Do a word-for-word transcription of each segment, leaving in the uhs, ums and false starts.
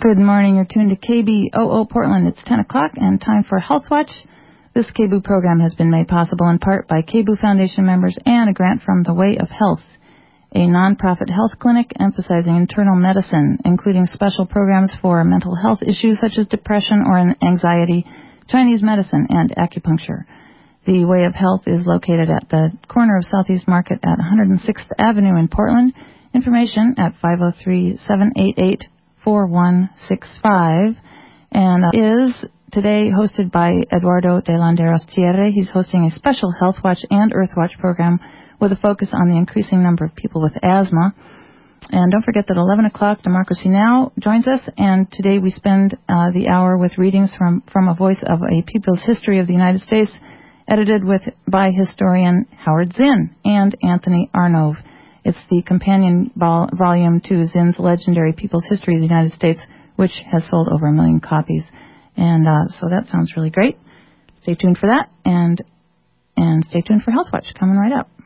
Good morning. You're tuned to K B O O Portland. It's ten o'clock and time for Health Watch. This K B O O program has been made possible in part by K B O O Foundation members and a grant from The Way of Health, a nonprofit health clinic emphasizing internal medicine, including special programs for mental health issues such as depression or anxiety, Chinese medicine, and acupuncture. The Way of Health is located at the corner of Southeast Market at one hundred sixth Avenue in Portland. Information at five oh three, seven eight eight, four one six five, and uh, is today hosted by Eduardo de Landeros Thierry. He's hosting a special Health Watch and Earth Watch program with a focus on the increasing number of people with asthma. And don't forget that eleven o'clock, Democracy Now! Joins us, and today we spend uh, the hour with readings from, from a voice of a People's History of the United States, edited with by historian Howard Zinn and Anthony Arnove. It's the companion vol- volume to Zinn's legendary People's History of the United States, which has sold over a million copies. And uh, so that sounds really great. Stay tuned for that, and and stay tuned for Health Watch coming right up.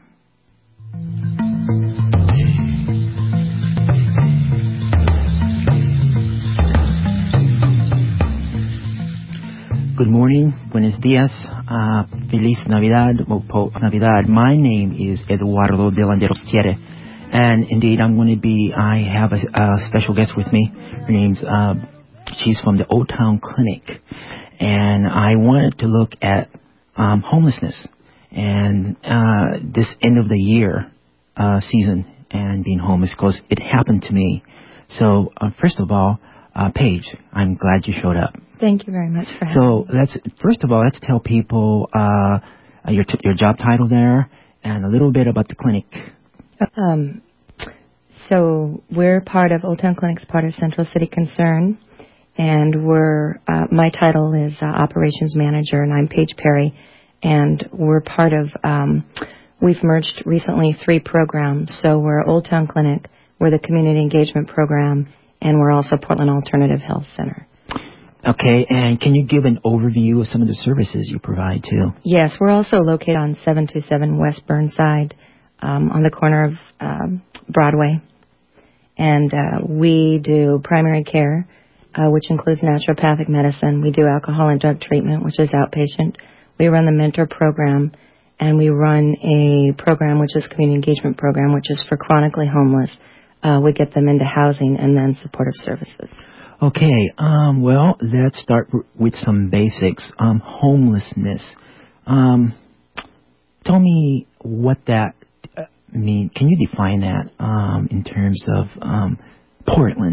Good morning, buenos días, uh, feliz Navidad, o po Navidad. My name is Eduardo de Landeros Thierry, and indeed I'm going to be, I have a, a special guest with me. Her name's, uh, she's from the Old Town Clinic, and I wanted to look at um, homelessness and uh, this end of the year uh, season and being homeless, because it happened to me. So uh, first of all, uh, Paige, I'm glad you showed up. Thank you very much for having so me. So let's first of all let's tell people uh, your t- your job title there and a little bit about the clinic. Um, so we're part of Old Town Clinic's part of Central City Concern, and we're uh, my title is uh, Operations Manager, and I'm Paige Perry, and we're part of um, we've merged recently three programs. So we're Old Town Clinic, we're the Community Engagement Program, and we're also Portland Alternative Health Center. Okay, and can you give an overview of some of the services you provide, too? Yes, we're also located on seven two seven West Burnside, um, on the corner of um, Broadway. And uh, we do primary care, uh, which includes naturopathic medicine. We do alcohol and drug treatment, which is outpatient. We run the mentor program, and we run a program, which is community engagement program, which is for chronically homeless. Uh, we get them into housing and then supportive services. Okay, um, well, let's start with some basics. Um, homelessness. Um, tell me what that uh, mean. Can you define that um, in terms of um, Portland?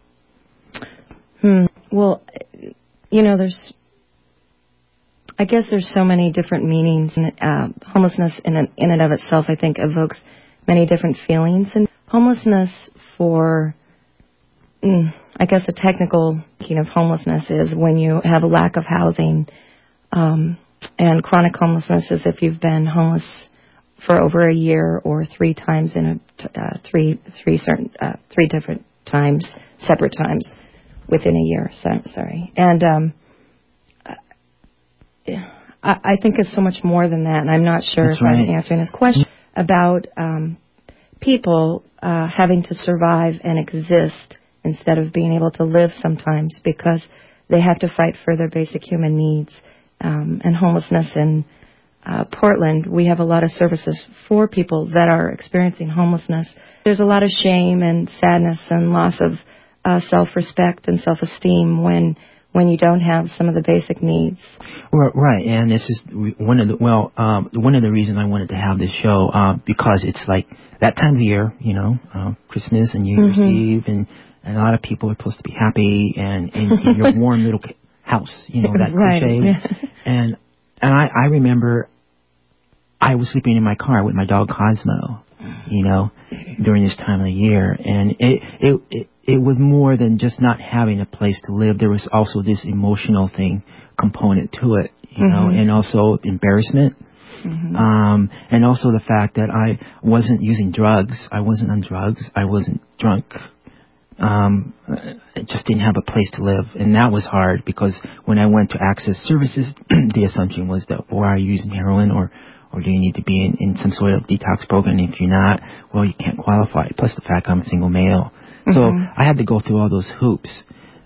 Hmm. Well, you know, there's, I guess there's so many different meanings. And, uh, homelessness in, an, in and of itself, I think, evokes many different feelings. And homelessness for... Mm, I guess a technical meaning of homelessness is when you have a lack of housing, um, and chronic homelessness is if you've been homeless for over a year or three times in a uh, three three certain uh, three different times, separate times within a year. So, sorry, and um, I, I think it's so much more than that, and I'm not sure That's if right. I'm answering this question about um, people uh, having to survive and exist instead of being able to live sometimes, because they have to fight for their basic human needs. Um, and homelessness in uh, Portland, we have a lot of services for people that are experiencing homelessness. There's a lot of shame and sadness and loss of uh, self-respect and self-esteem when when you don't have some of the basic needs. Well, right, and this is one of the, well, um, one of the reasons I wanted to have this show, uh, because it's like that time of year, you know, uh, Christmas and New Year's mm-hmm. Eve, and And a lot of people are supposed to be happy and in, in your warm little house, you know, that right. cliche. Yeah. And and I, I remember I was sleeping in my car with my dog Cosmo, you know, during this time of the year. And it, it, it, it was more than just not having a place to live. There was also this emotional thing component to it, you mm-hmm. know, and also embarrassment. Mm-hmm. Um, and also the fact that I wasn't using drugs. I wasn't on drugs. I wasn't drunk. Um, I just didn't have a place to live, and that was hard because when I went to access services, the assumption was that, or are you using heroin, or, or do you need to be in, in some sort of detox program? If you're not, well, you can't qualify. Plus the fact I'm a single male, mm-hmm. so I had to go through all those hoops.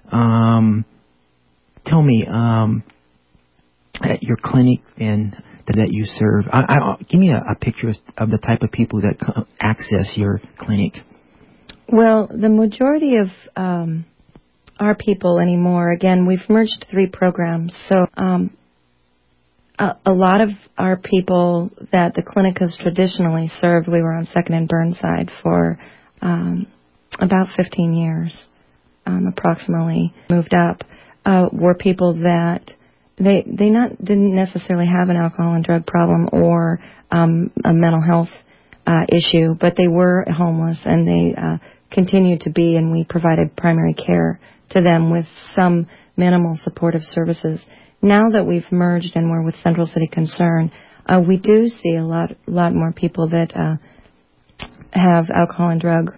Um, tell me, um, at your clinic and that you serve, I, I, give me a, a picture of the type of people that access your clinic. Well, the majority of um, our people anymore, again, we've merged three programs, so um, a, a lot of our people that the clinic has traditionally served, we were on Second and Burnside for um, about fifteen years, um, approximately, moved up, uh, were people that they they not didn't necessarily have an alcohol and drug problem or um, a mental health uh, issue, but they were homeless and they uh, continued to be, and we provided primary care to them with some minimal supportive services. Now that we've merged and we're with Central City Concern, uh, we do see a lot, lot more people that uh, have alcohol and drug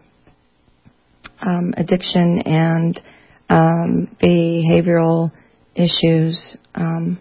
um, addiction and um, behavioral issues, um,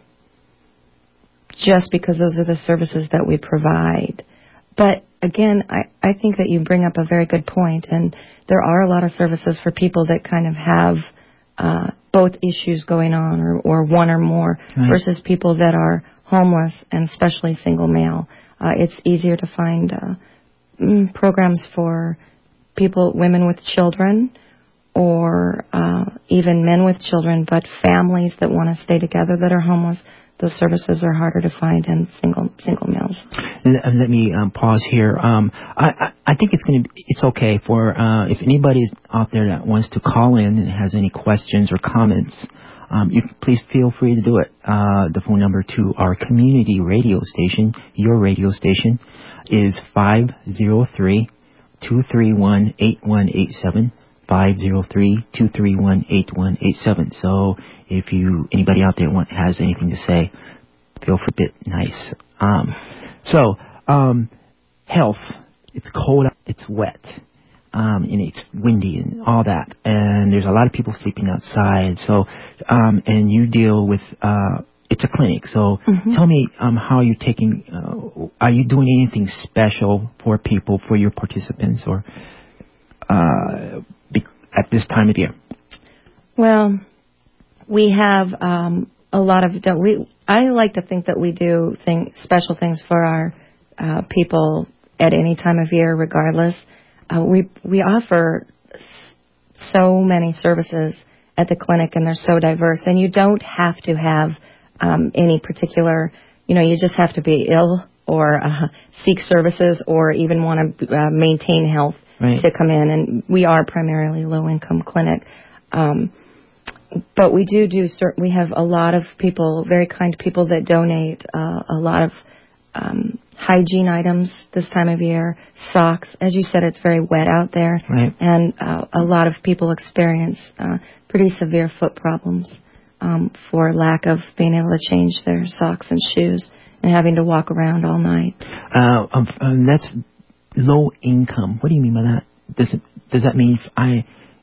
just because those are the services that we provide. But again, I, I think that you bring up a very good point, and there are a lot of services for people that kind of have uh, both issues going on, or, or one or more, right, versus people that are homeless and especially single male. Uh, it's easier to find uh, programs for people, women with children, or uh, even men with children, but families that want to stay together that are homeless. Those services are harder to find in single single males. Let, let me um, pause here. Um, I, I, I think it's going to it's okay for uh, if anybody's out there that wants to call in and has any questions or comments, um, you please feel free to do it. Uh, the phone number to our community radio station, your radio station, is five zero three, two three one, eight one eight seven. five zero three, two three one, eight one eight seven. So if you anybody out there want, has anything to say, feel free to be nice. Um, so um, health, it's cold, it's wet, um, and it's windy and all that, and there's a lot of people sleeping outside. So um, and you deal with uh, it's a clinic. So mm-hmm. tell me um, how you're taking. Uh, are you doing anything special for people, for your participants, or uh, at this time of year? Well, we have um, a lot of. We I like to think that we do thing, special things for our uh, people at any time of year, regardless. Uh, we we offer so many services at the clinic, and they're so diverse. And you don't have to have um, any particular. You know, you just have to be ill or uh, seek services, or even want to uh, maintain health. Right. To come in, and we are primarily low-income clinic, um, but we do do certain. We have a lot of people, very kind people, that donate uh, a lot of um, hygiene items this time of year. Socks, as you said, it's very wet out there, right, and uh, a lot of people experience uh, pretty severe foot problems um, for lack of being able to change their socks and shoes and having to walk around all night. Uh, um, um, that's. Low income. What do you mean by that? Does it, does that mean if I,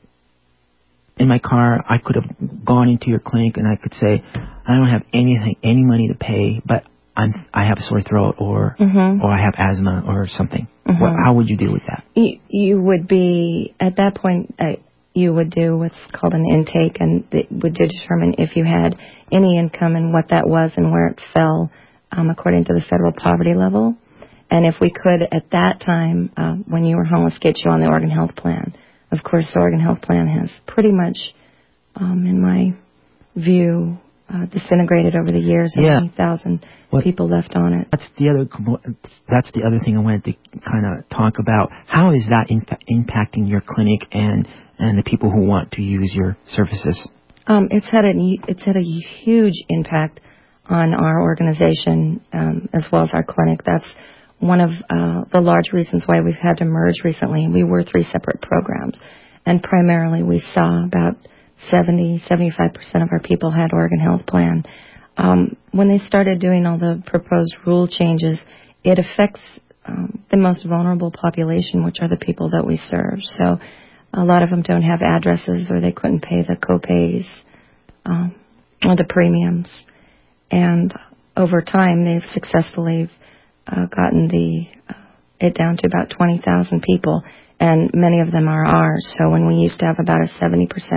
in my car, I could have gone into your clinic and I could say, I don't have anything, any money to pay, but I'm, I have a sore throat, or mm-hmm. or I have asthma or something. Mm-hmm. What, how would you deal with that? You, you would be, at that point, uh, you would do what's called an intake, and it would determine if you had any income and what that was and where it fell um, according to the federal poverty level. And if we could, at that time, uh, when you were homeless, get you on the Oregon Health Plan. Of course, the Oregon Health Plan has pretty much, um, in my view, uh, disintegrated over the years. There's yeah. many thousand what, people left on it. That's the other. That's the other thing I wanted to kind of talk about. How is that in, impacting your clinic and and the people who want to use your services? Um, it's had a it's had a huge impact on our organization um, as well as our clinic. That's one of uh, the large reasons why we've had to merge recently. We were three separate programs, and primarily we saw about seventy, seventy-five percent of our people had Oregon Health Plan. Um, when they started doing all the proposed rule changes, it affects um, the most vulnerable population, which are the people that we serve. So a lot of them don't have addresses, or they couldn't pay the co-pays um, or the premiums. And over time, they've successfully Uh, gotten the uh, it down to about twenty thousand people, and many of them are ours. So when we used to have about a seventy percent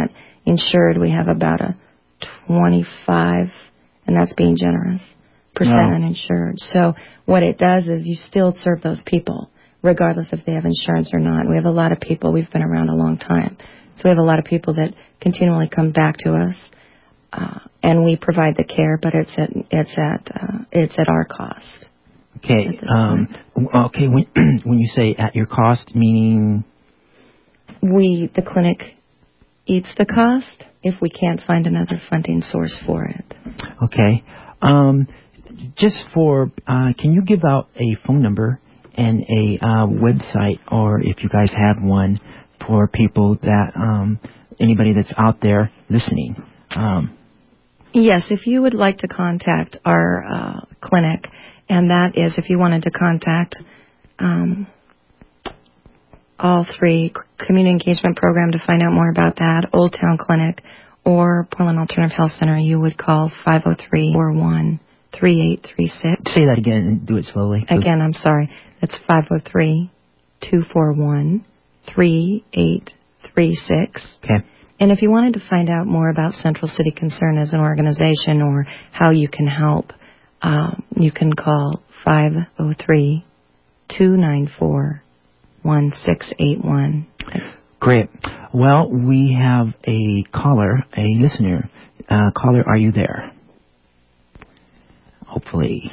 insured, we have about a twenty-five, and that's being generous, percent Wow. uninsured. So what it does is you still serve those people, regardless if they have insurance or not. We have a lot of people, we've been around a long time, so we have a lot of people that continually come back to us, uh, and we provide the care, but it's at it's at uh, it's at our cost. Okay. Um, okay. When when you say at your cost, meaning we the clinic eats the cost if we can't find another funding source for it. Okay. Um, just for uh, can you give out a phone number and a uh, website, or if you guys have one, for people that um, anybody that's out there listening? Um, yes, if you would like to contact our uh, clinic, and that is if you wanted to contact um, all three, Community Engagement Program to find out more about that, Old Town Clinic, or Portland Alternative Health Center, you would call five oh three, four one, three eight three six. Say that again and do it slowly. Again, I'm sorry. That's five oh three, two four one, three eight three six. Okay. And if you wanted to find out more about Central City Concern as an organization or how you can help, um, you can call five oh three, two nine four, one six eight one. Great. Well, we have a caller, a listener. Uh, caller, are you there? Hopefully.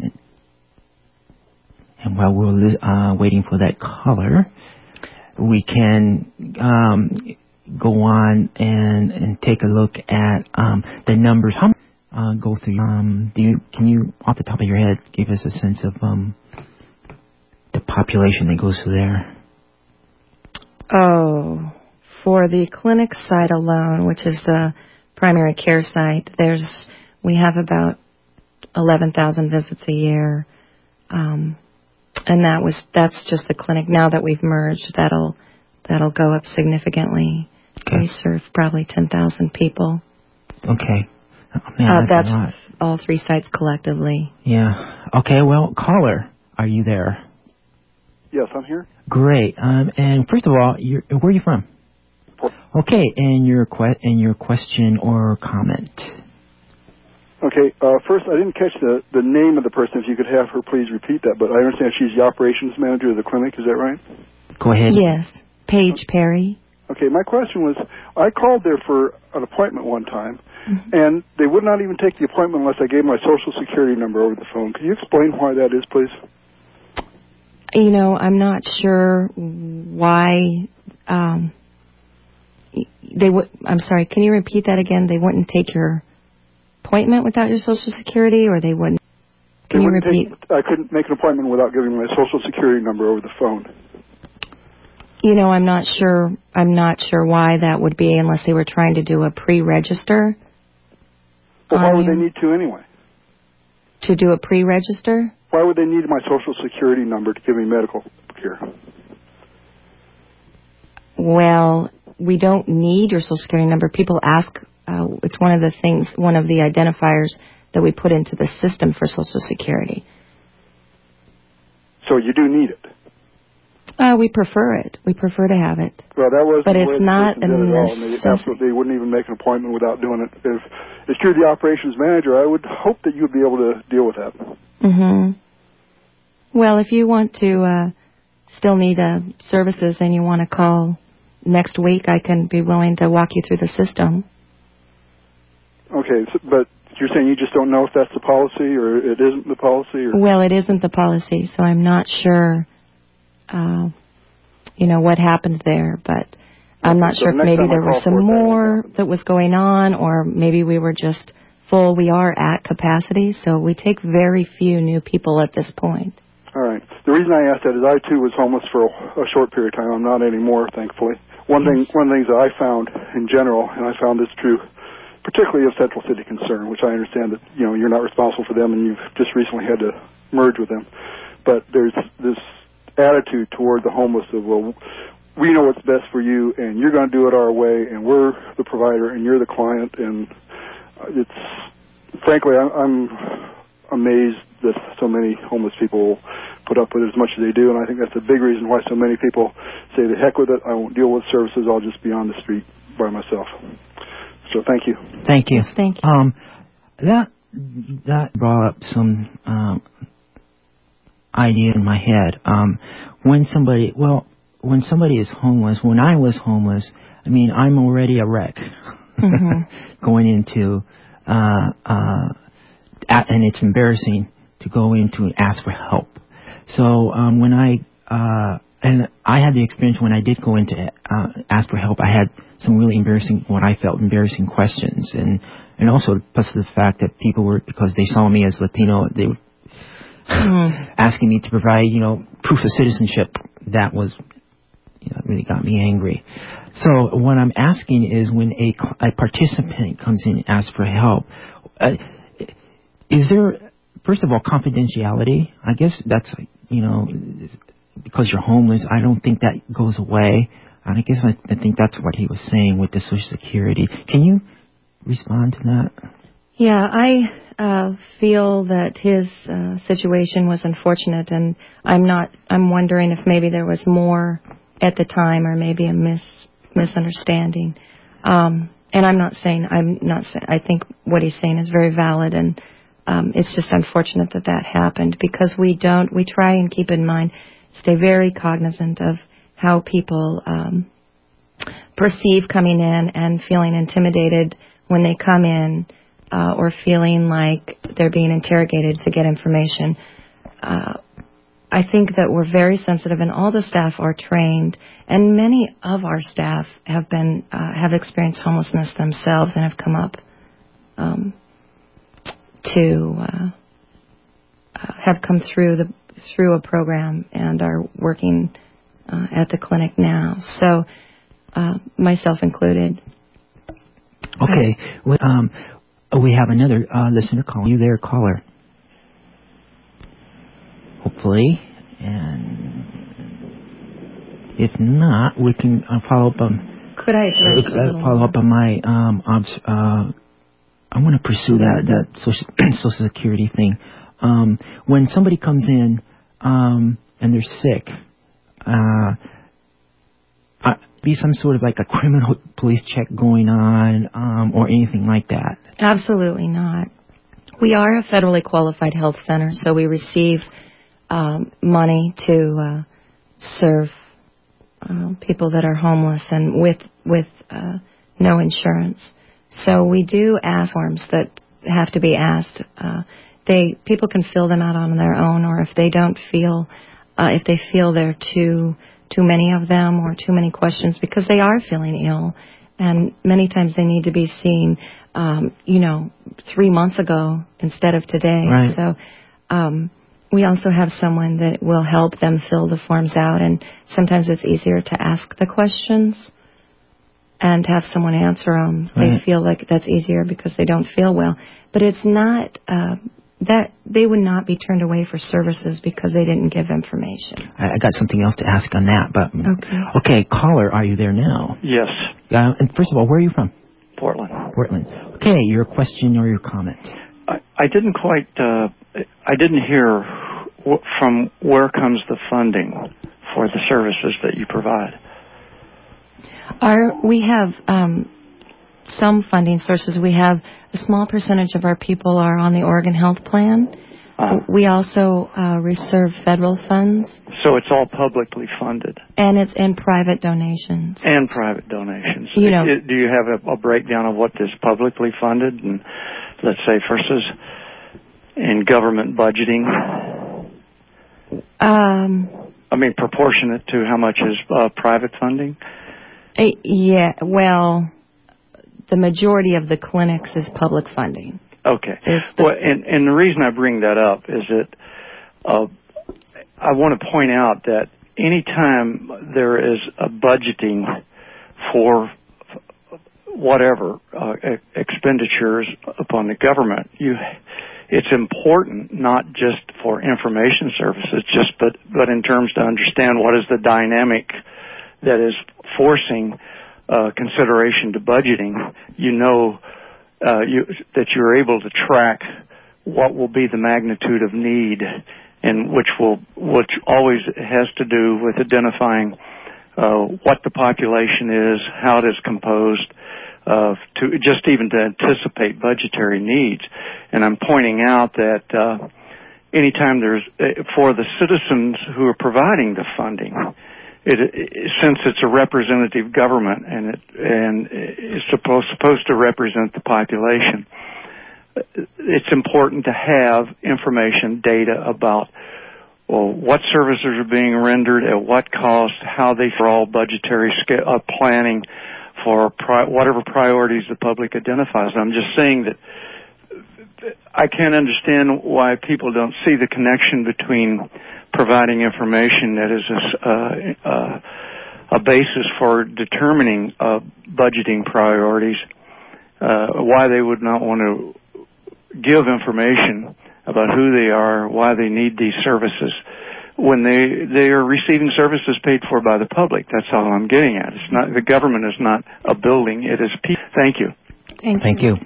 And while we're li- uh, waiting for that caller, we can um, go on and, and take a look at um, the numbers. How uh, go through? Um, do you can you, off the top of your head, give us a sense of um, the population that goes through there? Oh, for the clinic site alone, which is the primary care site, there's we have about eleven thousand visits a year, um, and that was that's just the clinic. Now that we've merged, that'll that'll go up significantly. Okay. We serve probably ten thousand people. Okay. Oh, man, uh, that's, that's a lot. all three sites collectively. Yeah. Okay. Well, caller, are you there? Yes, I'm here. Great. Um, and first of all, you're, where are you from? Okay, and your que- and your question or comment. Okay. Uh, first, I didn't catch the, the name of the person. If you could have her please repeat that. But I understand she's the operations manager of the clinic. Is that right? Go ahead. Yes, Paige Perry. Okay. My question was, I called there for an appointment one time, mm-hmm. and they would not even take the appointment unless I gave my social security number over the phone. Could you explain why that is, please? You know, I'm not sure why um, they would. I'm sorry. Can you repeat that again? They wouldn't take your appointment without your social security, or they wouldn't. Can they you wouldn't repeat? Take, I couldn't make an appointment without giving my social security number over the phone. You know, I'm not sure. I'm not sure why that would be, unless they were trying to do a pre-register. Well, why would you, they need to anyway? To do a pre-register? Why would they need my social security number to give me medical care? Well, we don't need your social security number. People ask. Uh, it's one of the things, one of the identifiers that we put into the system for Social Security. So you do need it. Uh, we prefer it. We prefer to have it. Well, that wasn't but the it's way the not person did it at all. And they absolutely wouldn't even make an appointment without doing it. If, if you're the operations manager, I would hope that you'd be able to deal with that. Mm-hmm. Well, if you want to uh, still need uh, services and you want to call next week, I can be willing to walk you through the system. Okay, so, but you're saying you just don't know if that's the policy or it isn't the policy? Or? Well, it isn't the policy, so I'm not sure, uh, you know, what happened there. But I'm not so sure if maybe there was some it, more that, that was going on, or maybe we were just full. We are at capacity, so we take very few new people at this point. All right. The reason I asked that is I, too, was homeless for a, a short period of time. I'm not anymore, thankfully. One thing, one of the things that I found in general, and I found this true particularly of Central City Concern, which I understand that, you know, you're not responsible for them and you've just recently had to merge with them. But there's this attitude toward the homeless of, well, we know what's best for you and you're going to do it our way and we're the provider and you're the client. And it's, frankly, I'm amazed that so many homeless people put up with it as much as they do. And I think that's a big reason why so many people say, the heck with it, I won't deal with services, I'll just be on the street by myself. So thank you. Thank you. Yes, thank you. Um, that that brought up some um, idea in my head. Um, when somebody, well, when somebody is homeless, when I was homeless, I mean, I'm already a wreck mm-hmm. going into, uh, uh, at, and it's embarrassing to go into and ask for help. So um, when I uh, and I had the experience when I did go in to uh, ask for help, I had some really embarrassing, what I felt embarrassing questions, and and also plus the fact that people were, because they saw me as Latino, they were mm. asking me to provide, you know, proof of citizenship. That was, you know, really got me angry. So what I'm asking is, when a, a participant comes in and asks for help, uh, is there, first of all, confidentiality? I guess that's, you know, because you're homeless, I don't think that goes away. And I guess I, I think that's what he was saying with the Social Security. Can you respond to that? Yeah, I uh, feel that his uh, situation was unfortunate, and I'm not. I'm wondering if maybe there was more at the time, or maybe a mis misunderstanding. Um, and I'm not saying I'm not. Say, I think what he's saying is very valid, and um, it's just unfortunate that that happened, because we don't. We try and keep in mind, stay very cognizant of how people um, perceive coming in and feeling intimidated when they come in, uh, or feeling like they're being interrogated to get information. Uh, I think that we're very sensitive, and all the staff are trained, and many of our staff have been uh, have experienced homelessness themselves and have come up um, to uh, uh, have come through the through a program and are working Uh, at the clinic now, so uh, myself included. Okay, well, um, we have another uh, listener call. You there, caller? Hopefully, and if not, we can uh, follow up on. Could I uh, follow up on my um, obs- uh, I want to pursue that that social, social security thing. Um, when somebody comes in um, and they're sick. Uh, uh, be some sort of like a criminal police check going on, um, or anything like that? Absolutely not. We are a federally qualified health center, so we receive um, money to uh, serve uh, people that are homeless and with with uh, no insurance. So we do ask forms that have to be asked. Uh, they people can fill them out on their own, or if they don't feel. Uh, if they feel there are too too many of them or too many questions, because they are feeling ill, and many times they need to be seen, um, you know, three months ago instead of today. Right. So um, we also have someone that will help them fill the forms out, and sometimes it's easier to ask the questions and have someone answer them. Right. They feel like that's easier because they don't feel well, but it's not. Uh, That they would not be turned away for services because they didn't give information. I, I got something else to ask on that, but okay. Okay, caller, are you there now? Yes. Uh, and first of all, where are you from? Portland. Portland. Okay, your question or your comment? I, I didn't quite. Uh, I didn't hear wh- from where comes the funding for the services that you provide. Our we have um, some funding sources. We have. A small percentage of our people are on the Oregon Health Plan. Uh, we also uh, reserve federal funds. So it's all publicly funded. And it's in private donations. And private donations. You know, it, do you have a, a breakdown of what is publicly funded, and let's say versus in government budgeting? Um, I mean, proportionate to how much is uh, private funding? Uh, yeah. Well. The majority of the clinics is public funding. Okay. Well, and, and the reason I bring that up is that uh, I want to point out that anytime there is a budgeting for whatever uh, expenditures upon the government, you, it's important not just for information services, just but but in terms to understand what is the dynamic that is forcing Uh, consideration to budgeting. You know uh, you, that you're able to track what will be the magnitude of need, and which will which always has to do with identifying uh, what the population is, how it is composed, of to just even to anticipate budgetary needs. And I'm pointing out that uh, anytime there's uh, for the citizens who are providing the funding, it, it, since it's a representative government and it and it's supposed supposed to represent the population, it's important to have information, data about well what services are being rendered, at what cost, how they for all budgetary sca- uh, planning for pri- whatever priorities the public identifies. I'm just saying that I can't understand why people don't see the connection between providing information that is a, uh, uh, a basis for determining uh, budgeting priorities, uh, why they would not want to give information about who they are, why they need these services, when they they are receiving services paid for by the public. That's all I'm getting at. It's not the government is not a building; it is people. Thank you. Thank, Thank you.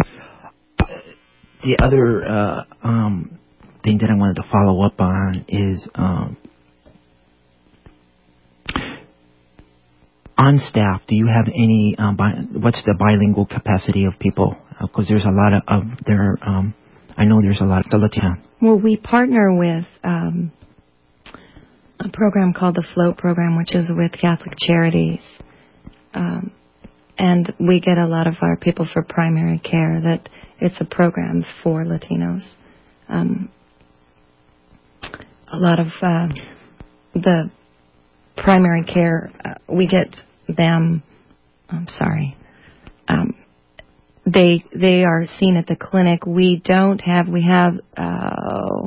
The other uh, um, thing that I wanted to follow up on is um, on staff. Do you have any? Um, bi- what's the bilingual capacity of people? Because uh, there's a lot of, of there. Um, I know there's a lot of Latino. Well, we partner with um, a program called the Float Program, which is with Catholic Charities. Um, and we get a lot of our people for primary care. That it's a program for Latinos. Um, a lot of uh, the primary care, uh, we get them, I'm sorry, um, they they are seen at the clinic. We don't have, we have uh,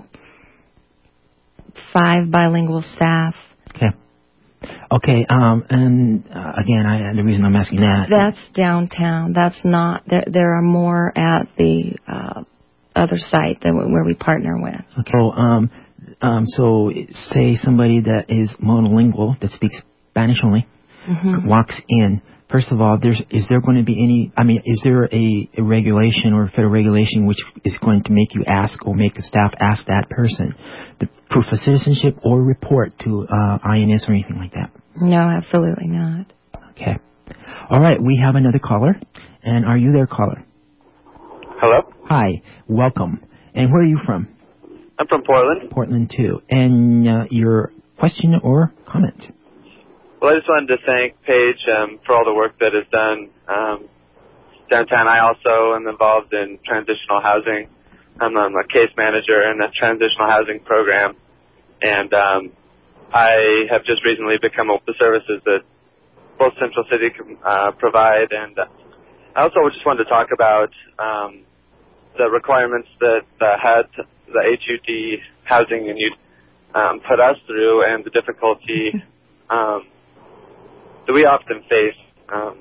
five bilingual staff. Okay. Okay, um, and uh, again, I, the reason I'm asking that... That's downtown. That's not... There, there are more at the uh, other site that where we partner with. Okay. So, um, um, so say somebody that is monolingual, that speaks Spanish only, mm-hmm. walks in. First of all, there's is there going to be any... I mean, is there a, a regulation or a federal regulation which is going to make you ask or make the staff ask that person the proof of citizenship or report to uh, I N S or anything like that? No, absolutely not. Okay. All right, we have another caller. And are you there, caller? Hello? Hi, welcome. And where are you from? I'm from Portland. Portland, too. And uh, your question or comment? Well, I just wanted to thank Paige um, for all the work that is done um, downtown. I also am involved in transitional housing. I'm, I'm a case manager in a transitional housing program. And um, I have just recently become aware of the services that both Central City can uh, provide. And uh, I also just wanted to talk about um, the requirements that the H U D, the H U D housing and youth um, put us through, and the difficulty um, that we often face um,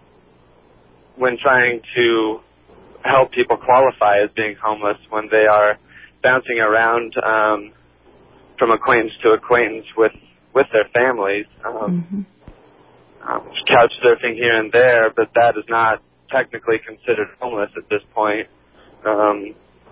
when trying to help people qualify as being homeless when they are bouncing around um, from acquaintance to acquaintance with, with their families, um, mm-hmm. um, couch surfing here and there, but that is not technically considered homeless at this point. Um,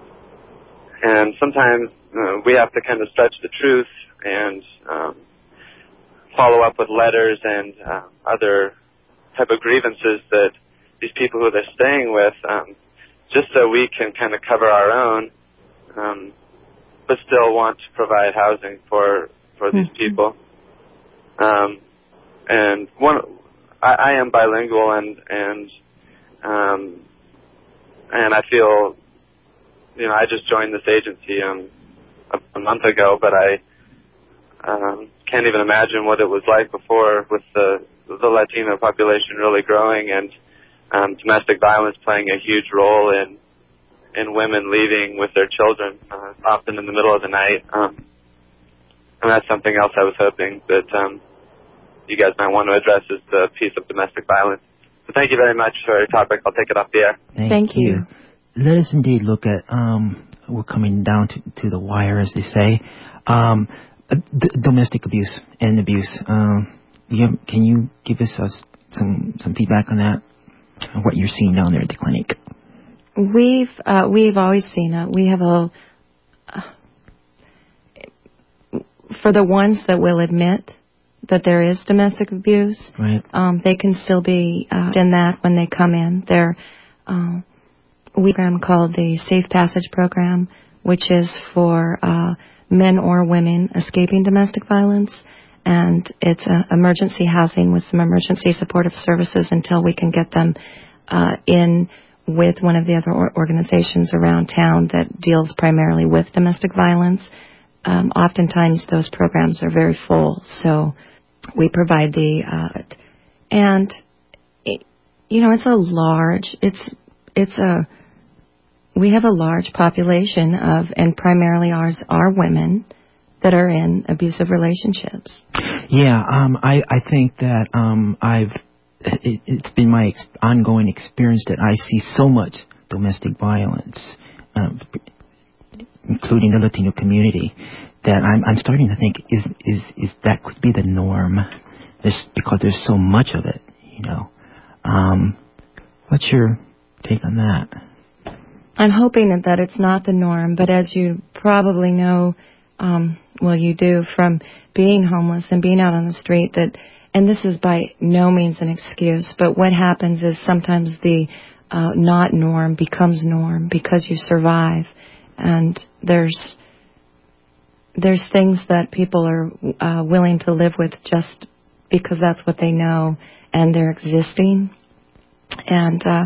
and sometimes uh, we have to kind of stretch the truth and um, follow up with letters and uh, other type of grievances that these people who they're staying with, um, just so we can kind of cover our own, um, but still want to provide housing for for these mm-hmm. people. Um, and one, I, I am bilingual, and and um, and I feel, you know, I just joined this agency um, a, a month ago, but I um, can't even imagine what it was like before, with the the Latino population really growing and um, domestic violence playing a huge role in in women leaving with their children, uh, often in the middle of the night. Um, and that's something else I was hoping that um, you guys might want to address, is the piece of domestic violence. So thank you very much for your topic. I'll take it off the air. Thank, thank you. you. Let us indeed look at, um, we're coming down to, to the wire, as they say, um, d- domestic abuse and abuse. Um, you have, can you give us uh, some some feedback on that, on what you're seeing down there at the clinic? We've uh, we've always seen it. We have a uh, for the ones that will admit that there is domestic abuse. Right. Um, they can still be uh, in that when they come in. They're uh, we have a program called the Safe Passage Program, which is for uh, men or women escaping domestic violence. And it's uh, emergency housing with some emergency supportive services until we can get them uh, in with one of the other or- organizations around town that deals primarily with domestic violence. Um, oftentimes those programs are very full, so we provide the uh, and it, you know it's a large it's it's a we have a large population of, and primarily ours are women that are in abusive relationships. Yeah, um, I, I think that um, I've it, it's been my ex- ongoing experience that I see so much domestic violence, um, including the Latino community, that I'm, I'm starting to think is is is that could be the norm, it's because there's so much of it, you know. Um, what's your take on that? I'm hoping that it's not the norm, but as you probably know. Um, well, you do from being homeless and being out on the street that, and this is by no means an excuse, but what happens is sometimes the uh, not norm becomes norm because you survive, and there's there's things that people are uh, willing to live with just because that's what they know and they're existing, and uh,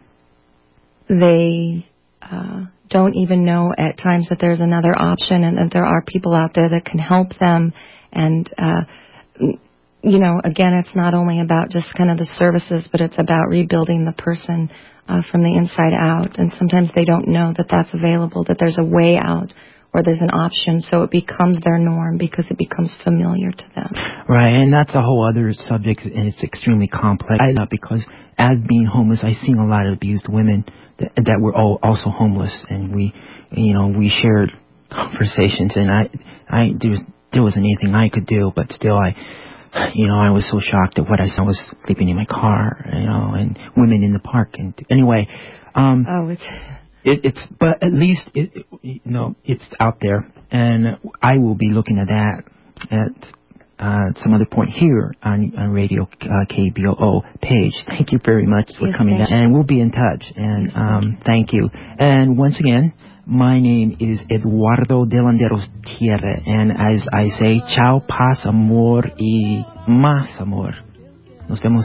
they. Uh, don't even know at times that there's another option and that there are people out there that can help them. And, uh, you know, again, it's not only about just kind of the services, but it's about rebuilding the person uh, from the inside out. And sometimes they don't know that that's available, that there's a way out or there's an option. So it becomes their norm because it becomes familiar to them. Right, and that's a whole other subject, and it's extremely complex. I, because as being homeless, I've seen a lot of abused women that, that were all also homeless, and we, you know, we shared conversations, and I, I there was there wasn't anything I could do, but still, I, you know, I was so shocked at what I saw. I was sleeping in my car, you know, and women in the park, and anyway, um, oh, it's. It, it's, but at least, it, it, you know, it's out there, and I will be looking at that at uh, some other point here on, on Radio uh, K B O O page. Thank you very much for yes, coming down, and we'll be in touch, and um, thank you. And once again, my name is Eduardo de Landeros Thierry, and as I say, chao, paz, amor, y más amor. Nos vemos.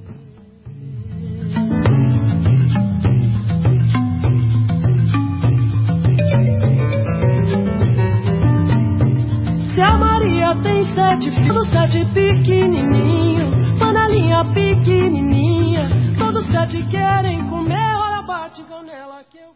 Se a Maria tem sete filhos, sete pequenininhos, panelinha pequenininha, todos sete querem comer, ora bate canela que eu